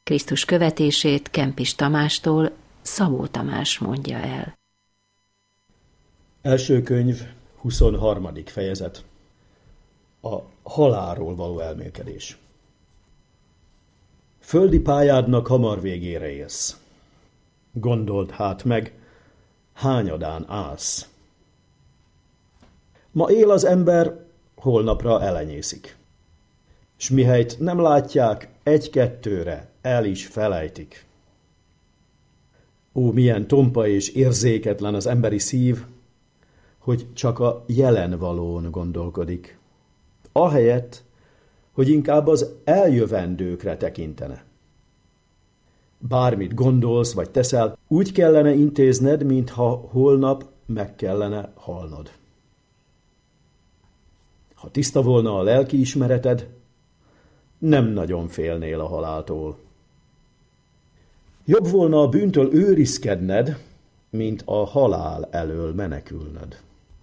Krisztus követését Kempis Tamástól Szabó Tamás mondja el. Első könyv, 23. fejezet. A halálról való elmélkedés. Földi pályádnak hamar végére érsz. Gondold hát meg, hányadán állsz. Ma él az ember, holnapra elenyészik. S mihelyt nem látják, egy-kettőre el is felejtik. Ó, milyen tompa és érzéketlen az emberi szív, hogy csak a jelen valón gondolkodik. Ahelyett, hogy inkább az eljövendőkre tekintene. Bármit gondolsz vagy teszel, úgy kellene intézned, mintha holnap meg kellene halnod. Ha tiszta volna a lelkiismereted, nem nagyon félnél a haláltól. Jobb volna a bűntől őrizkedned, mint a halál elől menekülned.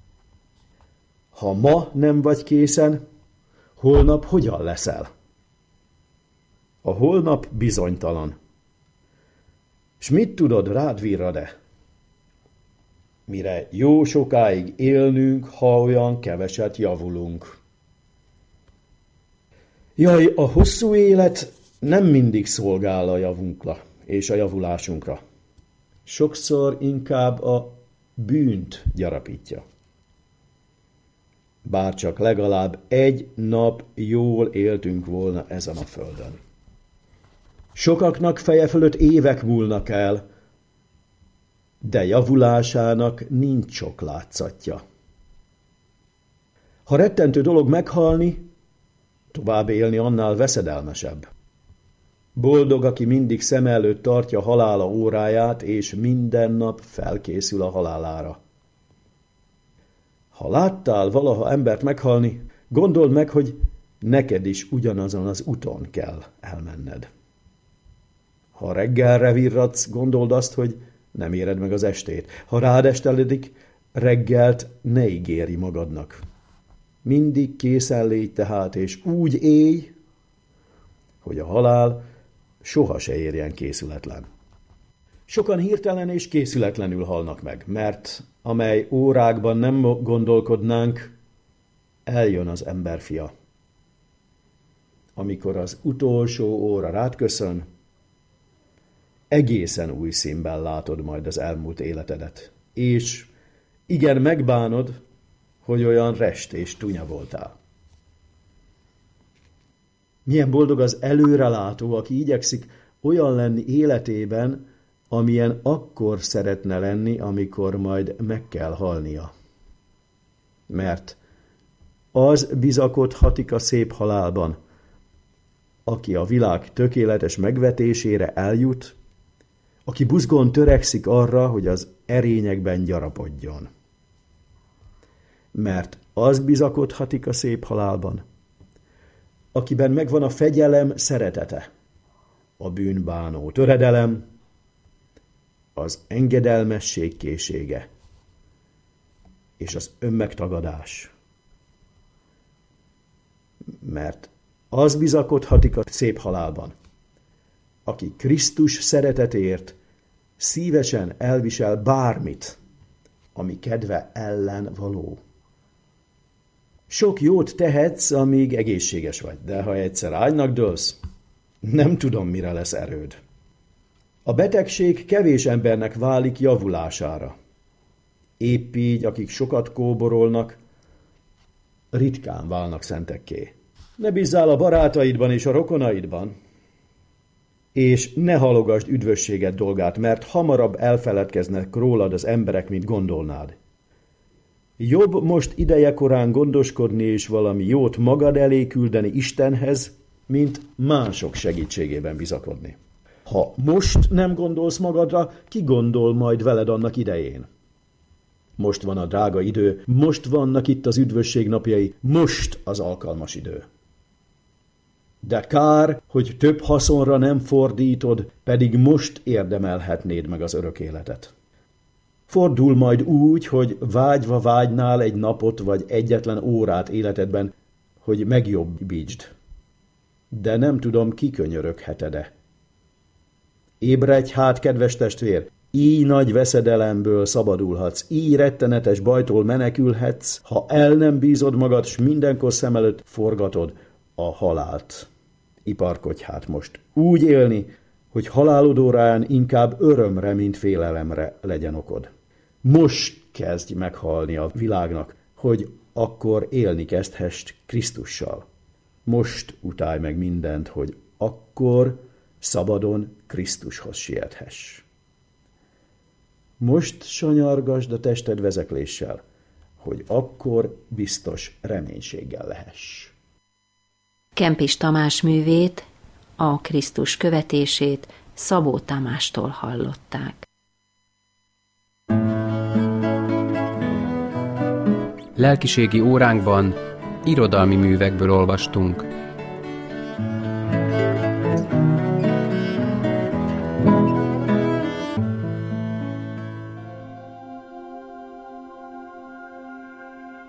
Ha ma nem vagy készen, holnap hogyan leszel? A holnap bizonytalan. S mit tudod, rád virrad-e? Mire jó sokáig élnünk, ha olyan keveset javulunk. Jaj, a hosszú élet nem mindig szolgál a javunkra és a javulásunkra. Sokszor inkább a bűnt gyarapítja. Bárcsak legalább egy nap jól éltünk volna ezen a földön. Sokaknak feje fölött évek múlnak el, de javulásának nincs sok látszatja. Ha rettentő dolog meghalni, tovább élni annál veszedelmesebb. Boldog, aki mindig szem előtt tartja halála óráját, és minden nap felkészül a halálára. Ha láttál valaha embert meghalni, gondold meg, hogy neked is ugyanazon az úton kell elmenned. Ha reggelre virradsz, gondold azt, hogy nem éred meg az estét. Ha rád esteledik, reggelt ne ígérj magadnak. Mindig készen légy tehát, és úgy élj, hogy a halál soha se érjen készületlen. Sokan hirtelen és készületlenül halnak meg, mert amely órákban nem gondolkodnánk, eljön az emberfia. Amikor az utolsó óra rád köszön, egészen új színben látod majd az elmúlt életedet, és igen, megbánod, hogy olyan rest és tunya voltál. Milyen boldog az előrelátó, aki igyekszik olyan lenni életében, amilyen akkor szeretne lenni, amikor majd meg kell halnia. Mert az bizakodhatik a szép halálban, aki a világ tökéletes megvetésére eljut, aki buzgón törekszik arra, hogy az erényekben gyarapodjon. Mert az bizakodhatik a szép halálban, akiben megvan a fegyelem szeretete, a bűnbánó töredelem, az engedelmesség készsége és az önmegtagadás. Mert az bizakodhatik a szép halálban, aki Krisztus szeretetért szívesen elvisel bármit, ami kedve ellen való. Sok jót tehetsz, amíg egészséges vagy, de ha egyszer ágynak dőlsz, nem tudom, mire lesz erőd. A betegség kevés embernek válik javulására. Épp így, akik sokat kóborolnak, ritkán válnak szentekké. Ne bízzál a barátaidban és a rokonaidban, és ne halogasd üdvösséged dolgát, mert hamarabb elfeledkeznek rólad az emberek, mint gondolnád. Jobb most idejekorán gondoskodni és valami jót magad elé küldeni Istenhez, mint mások segítségében bizakodni. Ha most nem gondolsz magadra, ki gondol majd veled annak idején? Most van a drága idő, most vannak itt az üdvösség napjai, most az alkalmas idő. De kár, hogy több haszonra nem fordítod, pedig most érdemelhetnéd meg az örök életet. Fordul majd úgy, hogy vágyva vágynál egy napot vagy egyetlen órát életedben, hogy megjobbítsd. De nem tudom, kikönyörögheted-e. Ébredj hát, kedves testvér! Így nagy veszedelemből szabadulhatsz, így rettenetes bajtól menekülhetsz, ha el nem bízod magad, s mindenkor szem előtt forgatod a halált. Iparkodj hát most úgy élni, hogy halálod óráján inkább örömre, mint félelemre legyen okod. Most kezdj meghalni a világnak, hogy akkor élni kezdhess Krisztussal. Most utálj meg mindent, hogy akkor szabadon Krisztushoz siethess. Most sanyargasd a tested vezekléssel, hogy akkor biztos reménységgel lehess. Kempis Tamás művét, a Krisztus követését Szabó Tamástól hallották. Lelkiségi óránkban irodalmi művekből olvastunk.